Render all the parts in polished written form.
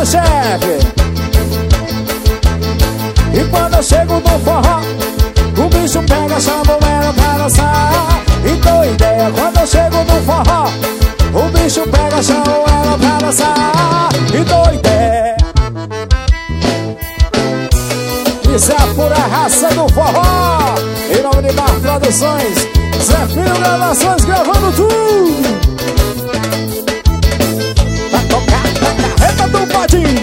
chefe. E quando eu chego no forró, o bicho pega, chama ela pra dançar. E dou ideia, quando eu chego no forró, o bicho pega, chama ela pra dançar. E dou ideia. Isso é a pura raça do forró. Em nome de Bar Produções, Zé Filho Gravações, gravando tudo. Vai tocar na carreta do Padinho.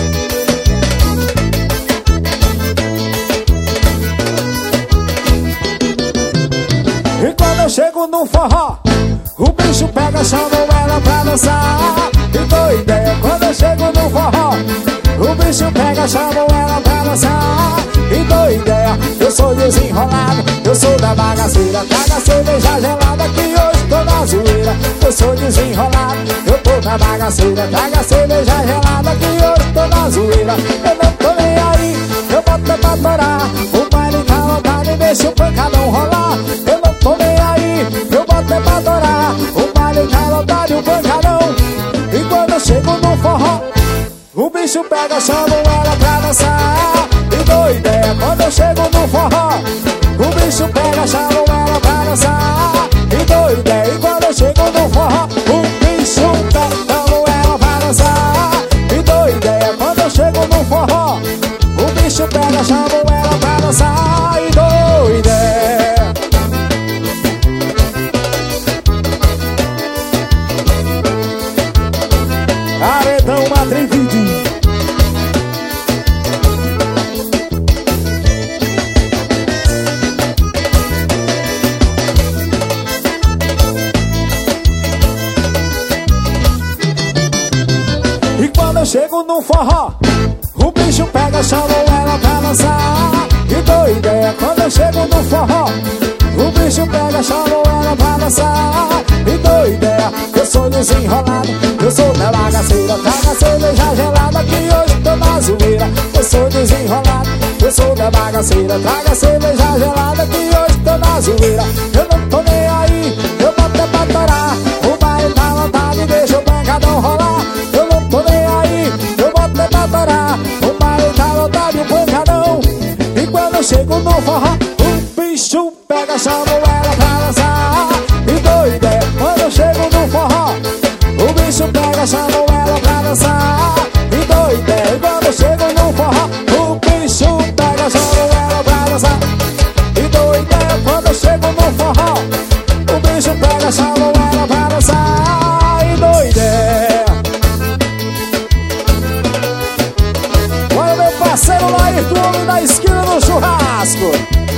E quando eu chego no forró, o bicho pega, chama ela pra dançar. E dou ideia, quando eu chego no forró, o bicho pega, chama ela pra dançar. E dou ideia, eu sou desenrolado, eu sou da bagaceira. Traga a cerveja gelada que hoje tô na zoeira. Eu sou desenrolado, eu tô na bagaceira. Traga a cerveja gelada que hoje tô na zoeira. Eu não tô nem aí, eu boto pra torar. O baile tá lotado e deixa o pancadão rolar. Eu não tô nem aí, eu boto pra adorar. O baile tá lotado e o pancadão. E quando eu chego no forró, o bicho pega, chama ela pra dançar. E dou ideia, quando eu chego no forró, o bicho pega, chama ela pra dançar. E dou ideia, e quando eu chego no forró, o bicho pega, chama ela pra dançar. E dou ideia, quando eu chego no forró, o bicho pega, chama ela pra dançar. E dou ideia. Paredão Madrividinho. E quando eu chego no forró, o bicho pega, chama ela pra dançar. E dou ideia, quando eu chego no forró, o bicho pega, chama ela pra dançar. E dou ideia, eu sou desenrolado, eu sou da bagaceira. Traga a cerveja gelada que hoje tô na zoeira. Eu sou desenrolado, eu sou da bagaceira. Traga a cerveja gelada que hoje tô na zoeira. Eu não tô nem aí, eu boto pra torar. O baile tá lotado e deixa o pancadão rolar. Eu não tô nem aí, eu boto pra torar. O baile tá lotado e o pancadão. E quando eu chego no forró, o bicho pega, chama ela pra dançar. E dou ideia, quando eu chego no forró, o bicho pega, chama ela pra dançar. E dou ideia, quando eu chego no forró, o bicho pega, chama ela pra dançar. E dou ideia, quando eu chego no forró, o bicho pega, chama ela pra dançar. E dou ideia. Olha meu parceiro Laírton, homem da esquina do churrasco.